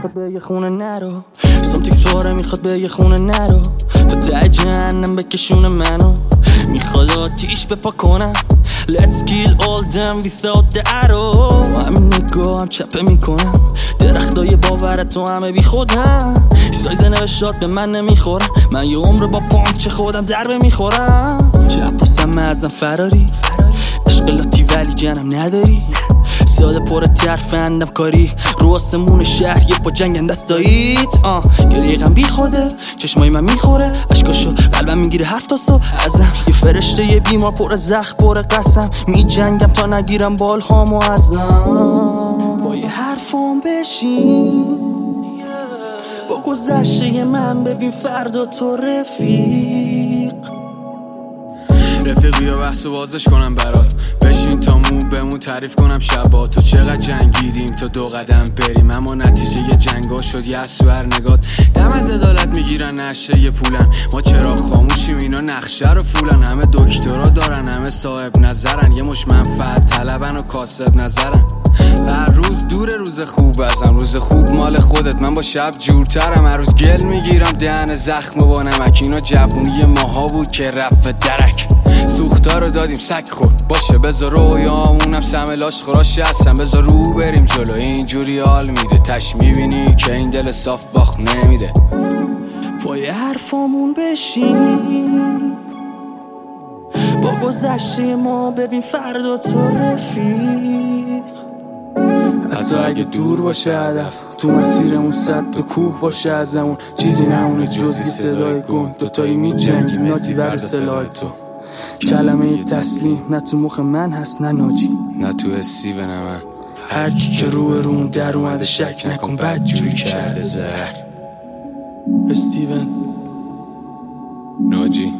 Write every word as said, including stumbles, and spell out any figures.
میخواد به یه خونه نرو، سمتیکس پاره میخواد به یه خونه نرو، تو ته جهنم بکشونه منو، میخواد آتیش بپا کنم. Let's kill all them without the arrow. همین نگاه هم چپه میکنم، درختای باور تو همه بی خودم، سایز نوشتات به من نمیخورم، من یه عمر با پانچ خودم ضربه میخورم. چپاسم ازم فراری، عشق لاتی ولی جنم نداری، ساده پر ترفندم کاری، رو آسمون شهر یه پا جنگن دستاییت. آه گریقم بی خوده، چشمای من میخوره اشکاشو، قلبم میگیره هفت تا صبح ازم، یه فرشته یه بیمار پر زخم پر قسم، میجنگم تا نگیرم بال هامو ازم. با یه حرفم بشین، با گذشته من ببین فردا تو رفیق. رفیقی یا بحثو بازش کنم برات، بشین تا مو بمون تعریف کنم شبا تو چقدر جنگیدیم تا دو قدم بریم، اما نتیجه یه جنگا شد یه سوار نگات، دم از عدالت میگیرن نشه یه پولن، ما چرا خاموشیم اینا نقشه رو فولن، همه دکترا دارن همه صاحب نظرن، یه مش منفعت طلبن و کاسب نظرن، هر روز دور روز خوب ازم، روز خوب مال خودت، من با شب جورترم، هر روز گل میگیرم دهن زخم با نمک، اینا جوونی ماها بود که رفت درک، سوختا رو دادیم سگ خورد باشه، بذار رویامونم سملاش خراش هستم، بذار رو بریم جلو اینجوری حال میده، تش میبینی که این دل صاف باخ نمیده. پای حرفامون بشین، با گذشته ما ببین فردا تو رفیق. حتی اگه دور باشه هدف، تو مسیرمون صد تا کوه باشه ازمون، چیزی نمونه جز یه صدای گم، دوتایی می جنگیم ناتی ور سلاح تو، کلمه تسلیم نه تو مخ من هست نه ناجی، نه تو حسی به نه من، هر کی که روی رون در اومده شک نکن بد جوری کرده زهر. استیون ناجی